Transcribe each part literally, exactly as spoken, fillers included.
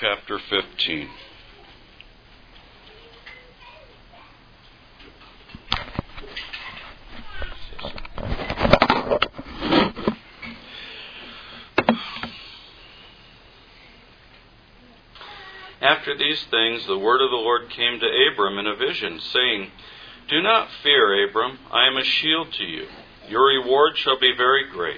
chapter fifteen. After these things, the word of the Lord came to Abram in a vision, saying, "Do not fear, Abram, I am a shield to you. Your reward shall be very great."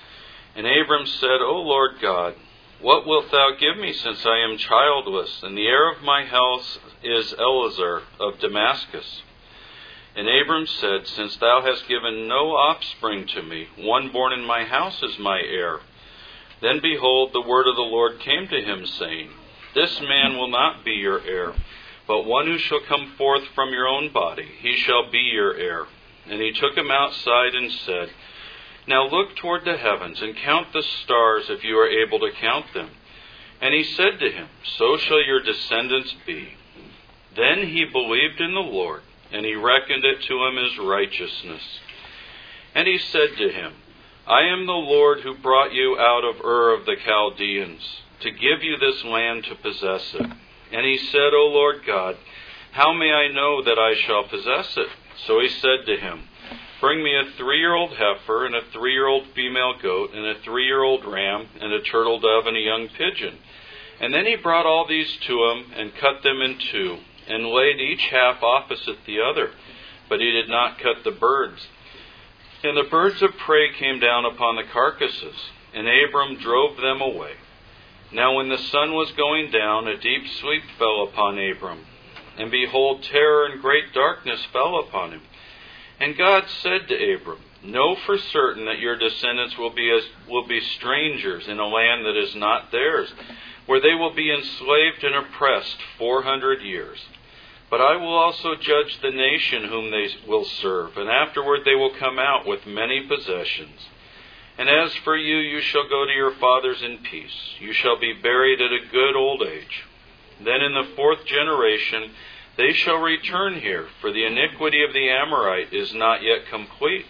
And Abram said, "O Lord God, what wilt thou give me, since I am childless, and the heir of my house is Eliezer of Damascus?" And Abram said, "Since thou hast given no offspring to me, one born in my house is my heir." Then behold, the word of the Lord came to him, saying, "This man will not be your heir, but one who shall come forth from your own body, he shall be your heir." And he took him outside and said, "Now look toward the heavens, and count the stars, if you are able to count them." And he said to him, "So shall your descendants be." Then he believed in the Lord, and he reckoned it to him as righteousness. And he said to him, "I am the Lord who brought you out of Ur of the Chaldeans, to give you this land to possess it." And he said, "O Lord God, how may I know that I shall possess it?" So he said to him, "Bring me a three-year-old heifer, and a three-year-old female goat, and a three-year-old ram, and a turtle dove, and a young pigeon." And then he brought all these to him, and cut them in two, and laid each half opposite the other. But he did not cut the birds. And the birds of prey came down upon the carcasses, and Abram drove them away. Now when the sun was going down, a deep sleep fell upon Abram. And behold, terror and great darkness fell upon him. And God said to Abram, "Know for certain that your descendants will be as, will be strangers in a land that is not theirs, where they will be enslaved and oppressed four hundred years. But I will also judge the nation whom they will serve, and afterward they will come out with many possessions. And as for you, you shall go to your fathers in peace. You shall be buried at a good old age. Then in the fourth generation they shall return here, for the iniquity of the Amorite is not yet complete."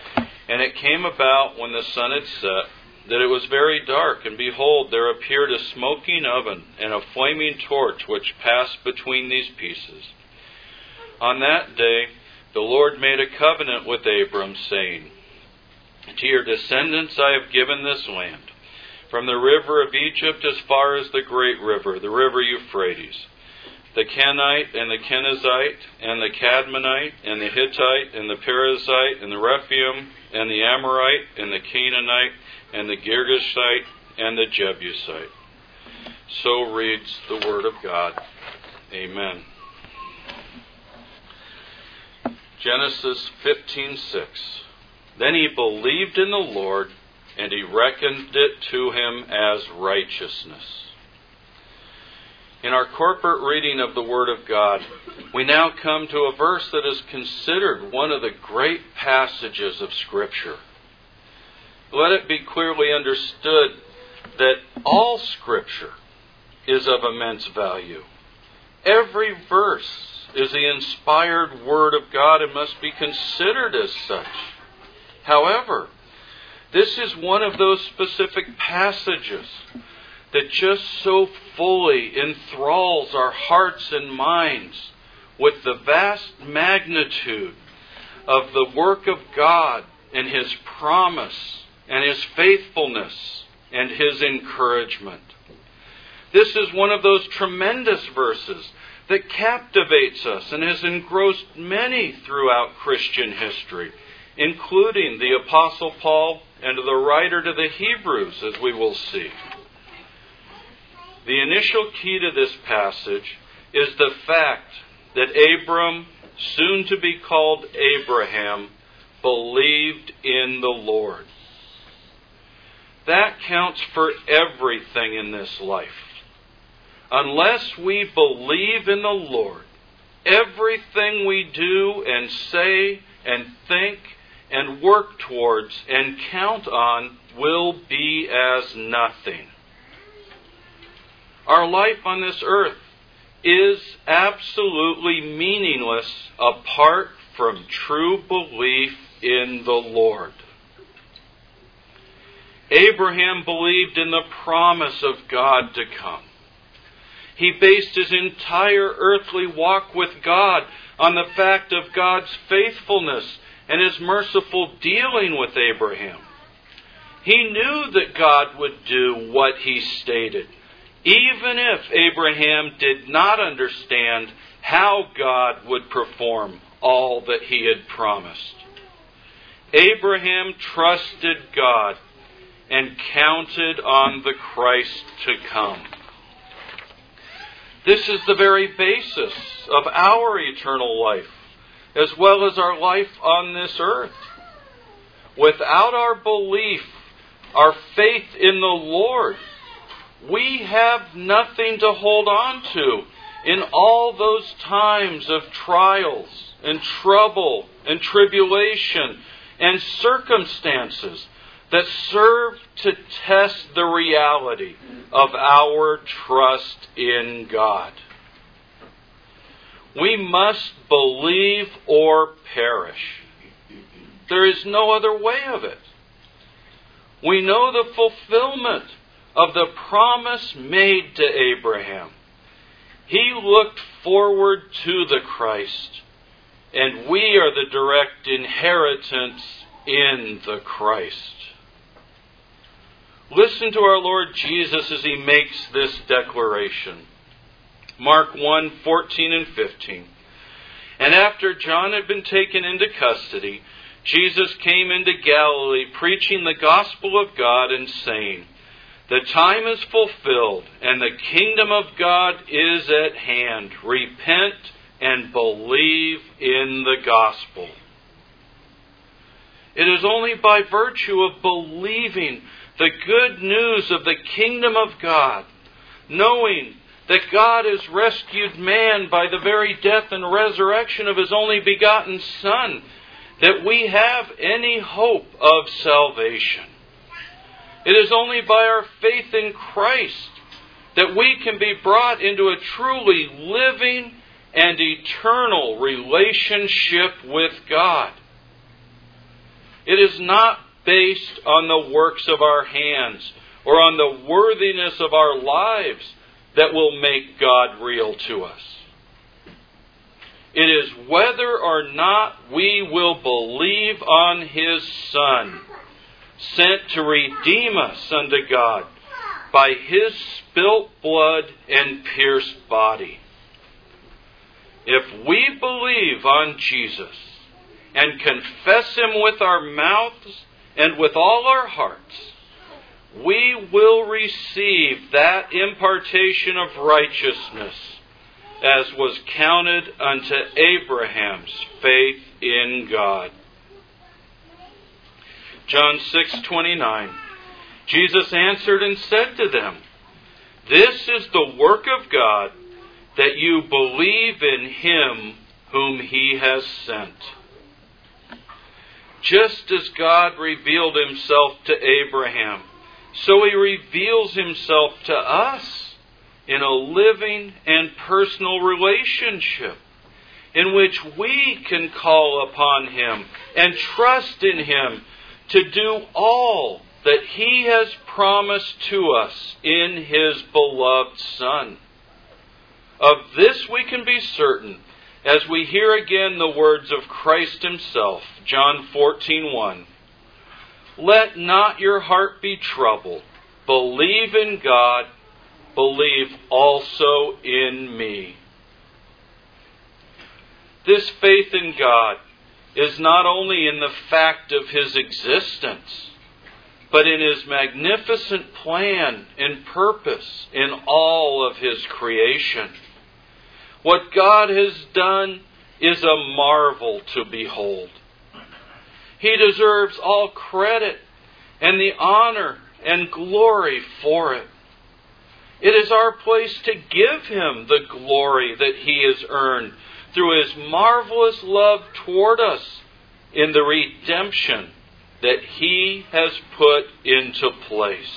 And it came about, when the sun had set, that it was very dark, and behold, there appeared a smoking oven and a flaming torch which passed between these pieces. On that day the Lord made a covenant with Abram, saying, "To your descendants I have given this land, from the river of Egypt as far as the great river, the river Euphrates, the Kenite and the Kenizzite and the Cadmonite and the Hittite and the Perizzite and the Rephaim and the Amorite and the Canaanite and the Girgashite and the Jebusite." So reads the Word of God. Amen. Genesis fifteen six. Then he believed in the Lord, and he reckoned it to him as righteousness. In our corporate reading of the Word of God, we now come to a verse that is considered one of the great passages of Scripture. Let it be clearly understood that all Scripture is of immense value. Every verse is the inspired Word of God and must be considered as such. However, this is one of those specific passages that just so fully enthralls our hearts and minds with the vast magnitude of the work of God and His promise and His faithfulness and His encouragement. This is one of those tremendous verses that captivates us and has engrossed many throughout Christian history, including the Apostle Paul and the writer to the Hebrews, as we will see. The initial key to this passage is the fact that Abram, soon to be called Abraham, believed in the Lord. That counts for everything in this life. Unless we believe in the Lord, everything we do and say and think and work towards and count on will be as nothing. Our life on this earth is absolutely meaningless apart from true belief in the Lord. Abraham believed in the promise of God to come. He based his entire earthly walk with God on the fact of God's faithfulness and his merciful dealing with Abraham. He knew that God would do what he stated, even if Abraham did not understand how God would perform all that he had promised. Abraham trusted God and counted on the Christ to come. This is the very basis of our eternal life, as well as our life on this earth. Without our belief, our faith in the Lord, we have nothing to hold on to in all those times of trials and trouble and tribulation and circumstances that serve to test the reality of our trust in God. We must believe or perish. There is no other way of it. We know the fulfillment of the promise made to Abraham. He looked forward to the Christ, and we are the direct inheritance in the Christ. Listen to our Lord Jesus as he makes this declaration. Mark one, fourteen and fifteen. And after John had been taken into custody, Jesus came into Galilee, preaching the gospel of God and saying, the time is fulfilled, and the kingdom of God is at hand. Repent and believe in the gospel. It is only by virtue of believing the good news of the kingdom of God, knowing that God has rescued man by the very death and resurrection of his only begotten Son, that we have any hope of salvation. It is only by our faith in Christ that we can be brought into a truly living and eternal relationship with God. It is not based on the works of our hands or on the worthiness of our lives that will make God real to us. It is whether or not we will believe on His Son, sent to redeem us unto God by His spilt blood and pierced body. If we believe on Jesus and confess Him with our mouths and with all our hearts, we will receive that impartation of righteousness as was counted unto Abraham's faith in God. John six twenty-nine. Jesus answered and said to them, this is the work of God, that you believe in Him whom He has sent. Just as God revealed Himself to Abraham, so He reveals Himself to us in a living and personal relationship in which we can call upon Him and trust in Him to do all that He has promised to us in His beloved Son. Of this we can be certain as we hear again the words of Christ Himself, John fourteen one. Let not your heart be troubled. Believe in God. Believe also in me. This faith in God is not only in the fact of His existence, but in His magnificent plan and purpose in all of His creation. What God has done is a marvel to behold. He deserves all credit and the honor and glory for it. It is our place to give Him the glory that He has earned through His marvelous love toward us in the redemption that He has put into place.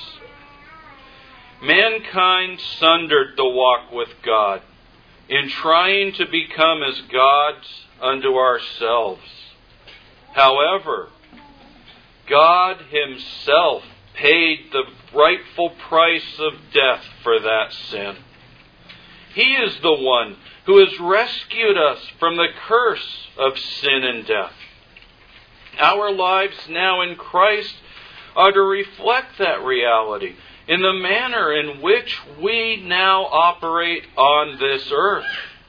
Mankind sundered the walk with God in trying to become as gods unto ourselves. However, God Himself paid the rightful price of death for that sin. He is the one who has rescued us from the curse of sin and death. Our lives now in Christ are to reflect that reality in the manner in which we now operate on this earth.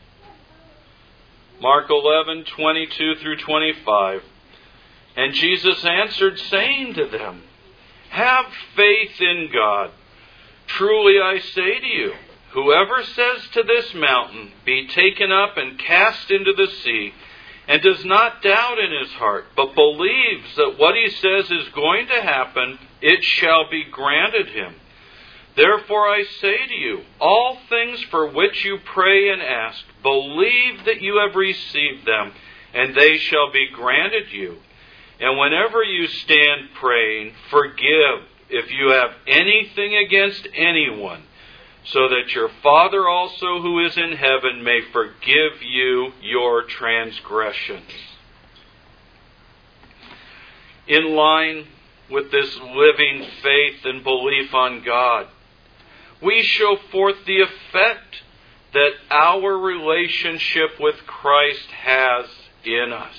Mark eleven, twenty-two through twenty-five. And Jesus answered, saying to them, have faith in God. Truly I say to you, whoever says to this mountain, be taken up and cast into the sea, and does not doubt in his heart, but believes that what he says is going to happen, it shall be granted him. Therefore I say to you, all things for which you pray and ask, believe that you have received them, and they shall be granted you. And whenever you stand praying, forgive if you have anything against anyone, so that your Father also who is in heaven may forgive you your transgressions. In line with this living faith and belief on God, we show forth the effect that our relationship with Christ has in us.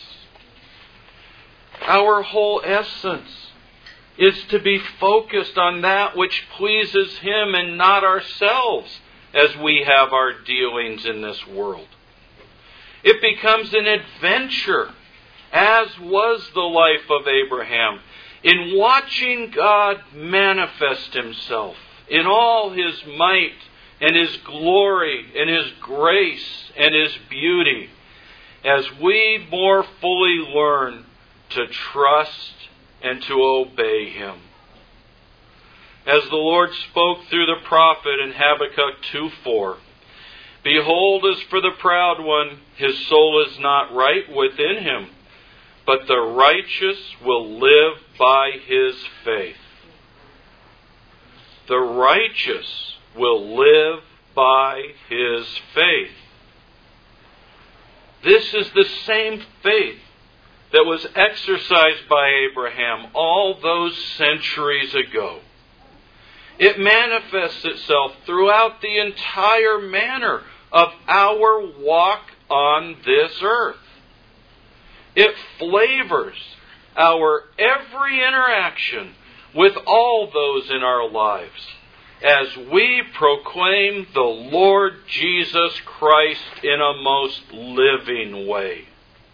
Our whole essence is to be focused on that which pleases Him and not ourselves as we have our dealings in this world. It becomes an adventure, as was the life of Abraham, in watching God manifest Himself in all His might and His glory and His grace and His beauty, as we more fully learn to trust and to obey Him. As the Lord spoke through the prophet in Habakkuk two four, behold, as for the proud one, his soul is not right within him, but the righteous will live by his faith. The righteous will live by his faith. This is the same faith that was exercised by Abraham all those centuries ago. It manifests itself throughout the entire manner of our walk on this earth. It flavors our every interaction with all those in our lives as we proclaim the Lord Jesus Christ in a most living way.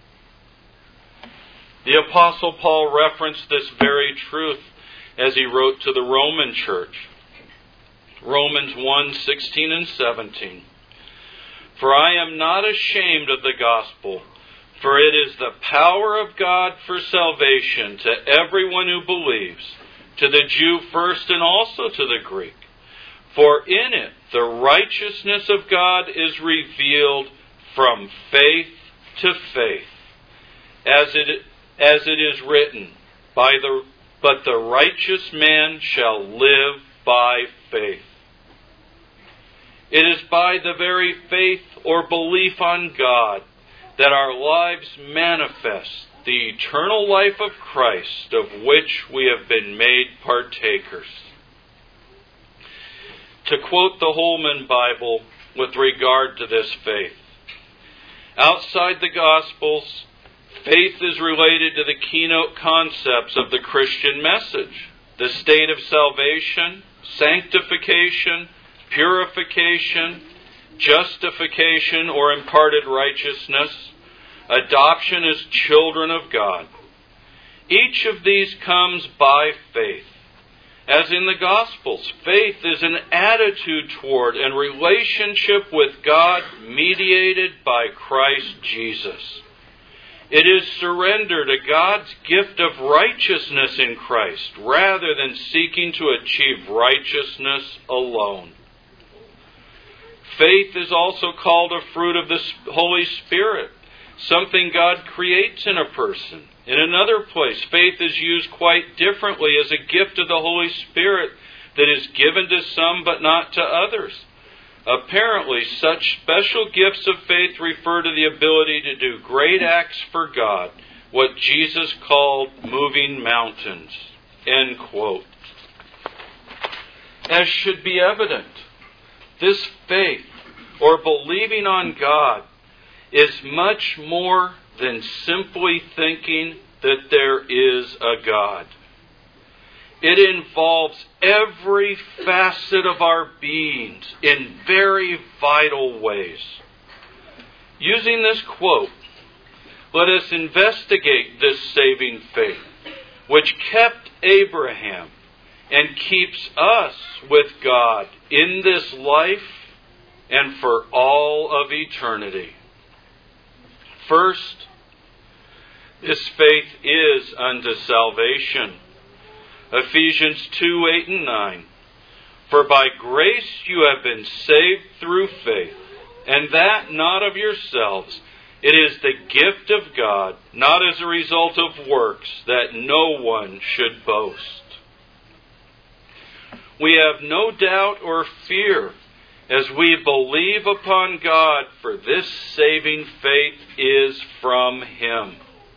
The Apostle Paul referenced this very truth as he wrote to the Roman church. Romans one, sixteen and seventeen. For I am not ashamed of the gospel, for it is the power of God for salvation to everyone who believes, to the Jew first and also to the Greek. For in it the righteousness of God is revealed from faith to faith, as it as it is written, by the but the righteous man shall live by faith. It is by the very faith or belief on God that our lives manifest the eternal life of Christ, of which we have been made partakers. To quote the Holman Bible with regard to this faith, outside the Gospels, faith is related to the keynote concepts of the Christian message: the state of salvation, sanctification, purification, justification or imparted righteousness, adoption as children of God. Each of these comes by faith. As in the Gospels, faith is an attitude toward and relationship with God mediated by Christ Jesus. It is surrender to God's gift of righteousness in Christ rather than seeking to achieve righteousness alone. Faith is also called a fruit of the Holy Spirit, something God creates in a person. In another place, faith is used quite differently as a gift of the Holy Spirit that is given to some but not to others. Apparently, such special gifts of faith refer to the ability to do great acts for God, what Jesus called moving mountains. End quote. As should be evident, this faith or believing on God is much more than simply thinking that there is a God. It involves every facet of our beings in very vital ways. Using this quote, let us investigate this saving faith, which kept Abraham and keeps us with God in this life and for all of eternity. First, this faith is unto salvation. Ephesians two, eight and nine. For by grace you have been saved through faith, and that not of yourselves. It is the gift of God, not as a result of works, that no one should boast. We have no doubt or fear as we believe upon God, for this saving faith is from Him.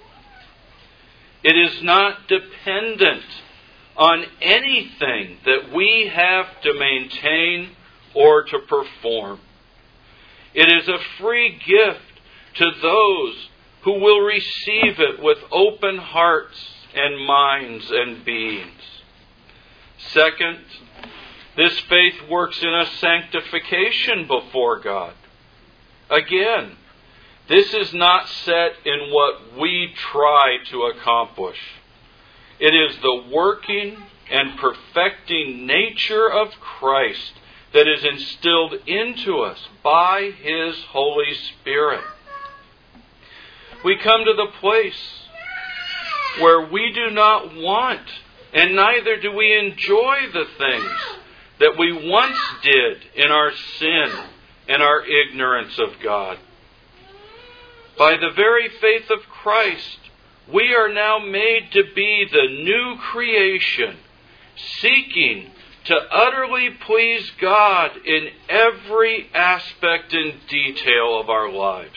It is not dependent on anything that we have to maintain or to perform. It is a free gift to those who will receive it with open hearts and minds and beings. Second, this faith works in a sanctification before God. Again, this is not set in what we try to accomplish. It is the working and perfecting nature of Christ that is instilled into us by His Holy Spirit. We come to the place where we do not want, and neither do we enjoy the things that we once did in our sin and our ignorance of God. By the very faith of Christ, we are now made to be the new creation, seeking to utterly please God in every aspect and detail of our lives.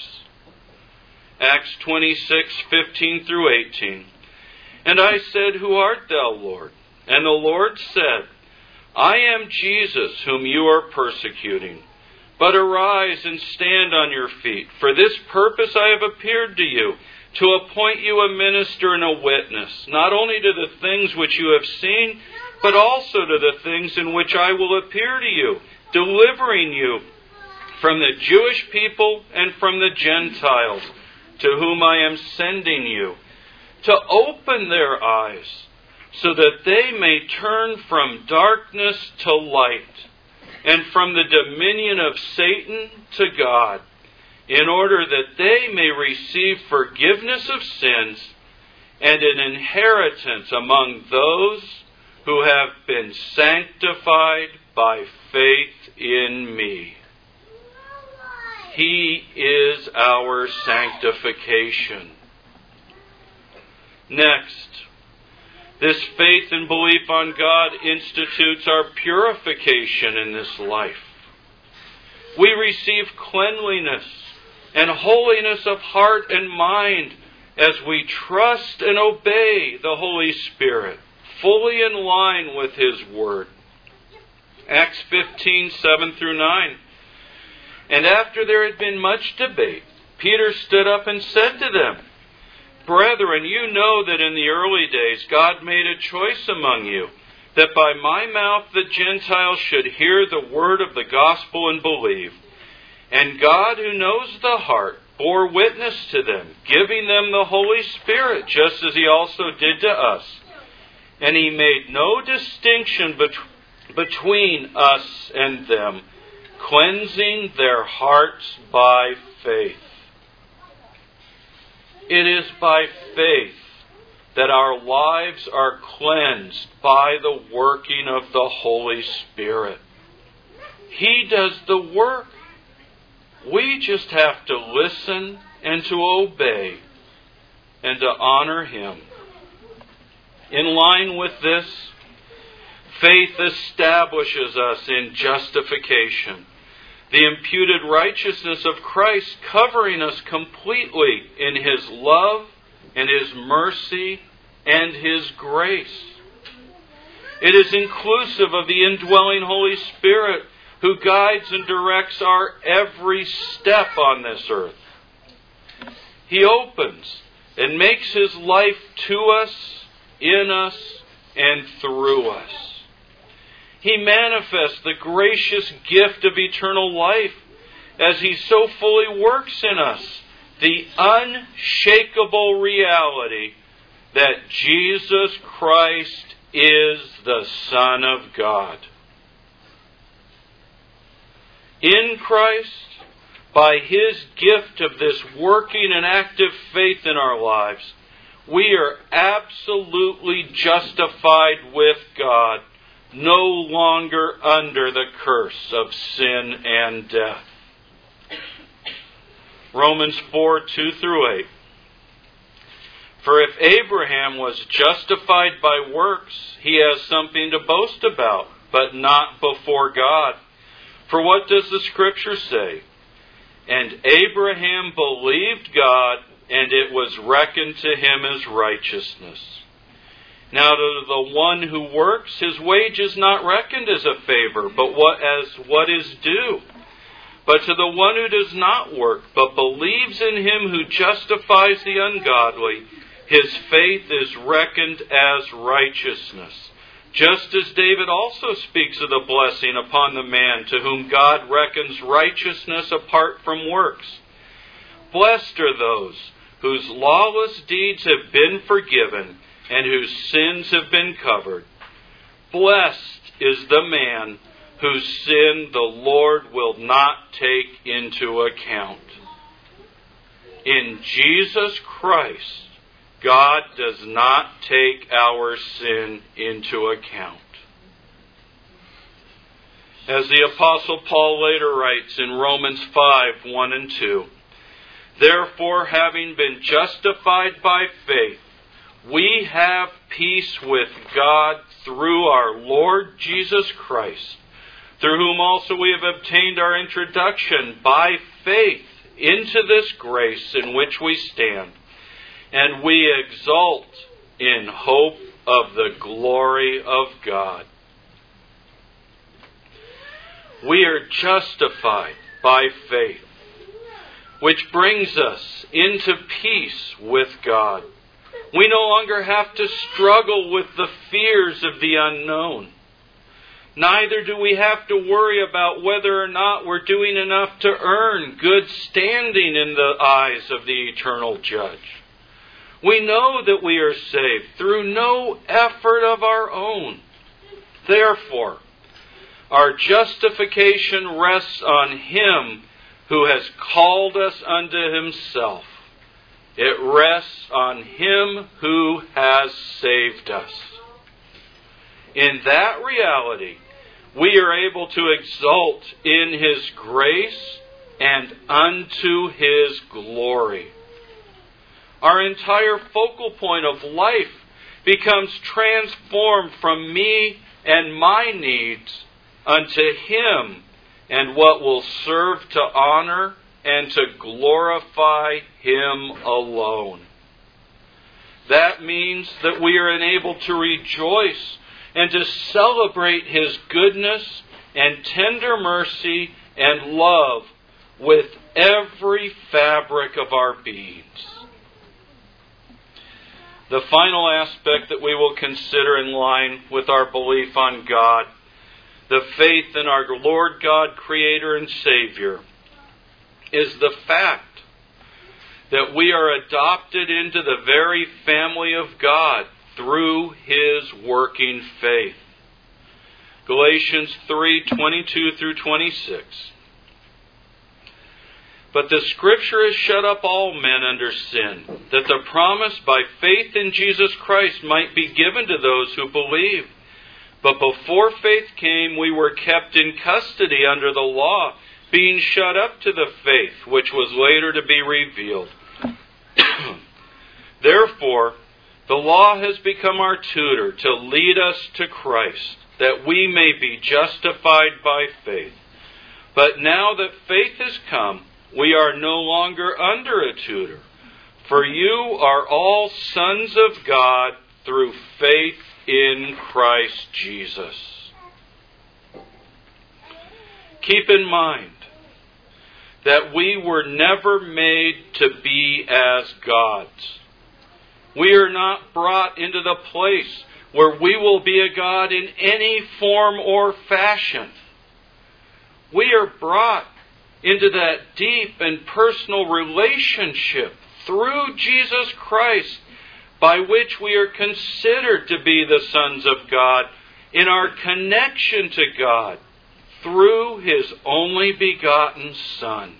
Acts twenty-six, fifteen through eighteen. And I said, Who art thou, Lord? And the Lord said, I am Jesus, whom you are persecuting. But arise and stand on your feet. For this purpose I have appeared to you, to appoint you a minister and a witness, not only to the things which you have seen, but also to the things in which I will appear to you, delivering you from the Jewish people and from the Gentiles, to whom I am sending you, to open their eyes, so that they may turn from darkness to light, and from the dominion of Satan to God, in order that they may receive forgiveness of sins and an inheritance among those who have been sanctified by faith in me. He is our sanctification. Next, this faith and belief on God institutes our purification in this life. We receive cleanliness and holiness of heart and mind as we trust and obey the Holy Spirit, fully in line with His Word. Acts fifteen, seven through nine. And after there had been much debate, Peter stood up and said to them, Brethren, you know that in the early days God made a choice among you, that by my mouth the Gentiles should hear the word of the gospel and believe. And God, who knows the heart, bore witness to them, giving them the Holy Spirit, just as He also did to us. And He made no distinction bet- between us and them, cleansing their hearts by faith. It is by faith that our lives are cleansed by the working of the Holy Spirit. He does the work. We just have to listen and to obey and to honor Him. In line with this, faith establishes us in justification, the imputed righteousness of Christ covering us completely in His love and His mercy and His grace. It is inclusive of the indwelling Holy Spirit, who guides and directs our every step on this earth. He opens and makes His life to us, in us, and through us. He manifests the gracious gift of eternal life as He so fully works in us the unshakable reality that Jesus Christ is the Son of God. In Christ, by His gift of this working and active faith in our lives, we are absolutely justified with God, no longer under the curse of sin and death. Romans four, two through eight. For if Abraham was justified by works, he has something to boast about, but not before God. For what does the Scripture say? And Abraham believed God, and it was reckoned to him as righteousness. Now to the one who works, his wage is not reckoned as a favor, but what as what is due. But to the one who does not work, but believes in Him who justifies the ungodly, his faith is reckoned as righteousness. Just as David also speaks of the blessing upon the man to whom God reckons righteousness apart from works. Blessed are those whose lawless deeds have been forgiven and whose sins have been covered. Blessed is the man whose sin the Lord will not take into account. In Jesus Christ, God does not take our sin into account. As the Apostle Paul later writes in Romans five, one and two, therefore, having been justified by faith, we have peace with God through our Lord Jesus Christ, through whom also we have obtained our introduction by faith into this grace in which we stand, and we exult in hope of the glory of God. We are justified by faith, which brings us into peace with God. We no longer have to struggle with the fears of the unknown. Neither do we have to worry about whether or not we're doing enough to earn good standing in the eyes of the eternal Judge. We know that we are saved through no effort of our own. Therefore, our justification rests on Him who has called us unto Himself. It rests on Him who has saved us. In that reality, we are able to exult in His grace and unto His glory. Our entire focal point of life becomes transformed from me and my needs unto Him and what will serve to honor and to glorify Him alone. That means that we are enabled to rejoice and to celebrate His goodness and tender mercy and love with every fabric of our beings. The final aspect that we will consider in line with our belief on God, the faith in our Lord God, Creator and Savior, is the fact that we are adopted into the very family of God through His working faith. Galatians three, twenty-two through twenty-six. But the Scripture has shut up all men under sin, that the promise by faith in Jesus Christ might be given to those who believe. But before faith came, we were kept in custody under the law, being shut up to the faith which was later to be revealed. Therefore, the law has become our tutor to lead us to Christ, that we may be justified by faith. But now that faith has come, we are no longer under a tutor. For you are all sons of God through faith in Christ Jesus. keep in mind that we were never made to be as gods. We are not brought into the place where we will be a god in any form or fashion. We are brought into that deep and personal relationship through Jesus Christ, by which we are considered to be the sons of God in our connection to God through His only begotten Son.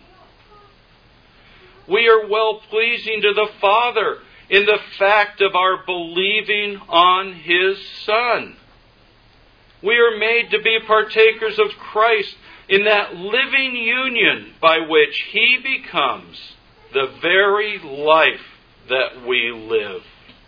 We are well pleasing to the Father in the fact of our believing on His Son. We are made to be partakers of Christ in that living union by which He becomes the very life that we live.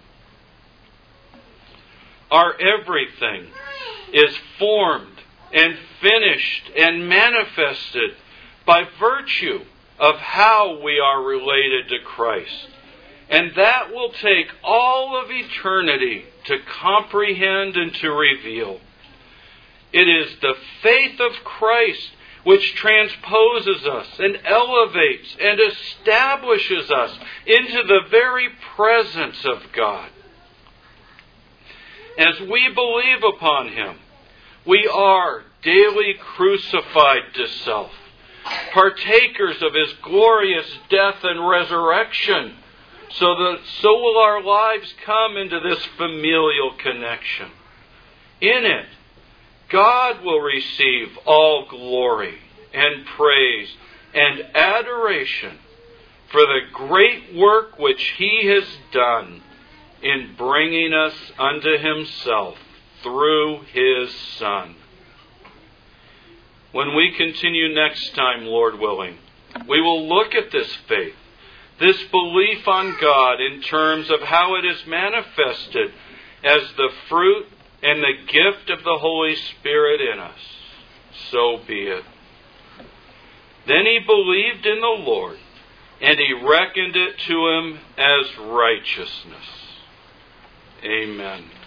Our everything is formed and finished and manifested by virtue of how we are related to Christ. And that will take all of eternity to comprehend and to reveal. It is the faith of Christ which transposes us and elevates and establishes us into the very presence of God. As we believe upon Him, we are daily crucified to self, partakers of His glorious death and resurrection, so that so will our lives come into this familial connection. In it, God will receive all glory and praise and adoration for the great work which He has done in bringing us unto Himself through His Son. When we continue next time, Lord willing, we will look at this faith, this belief on God in terms of how it is manifested as the fruit and the gift of the Holy Spirit in us. So be it. Then he believed in the Lord, and He reckoned it to him as righteousness. Amen.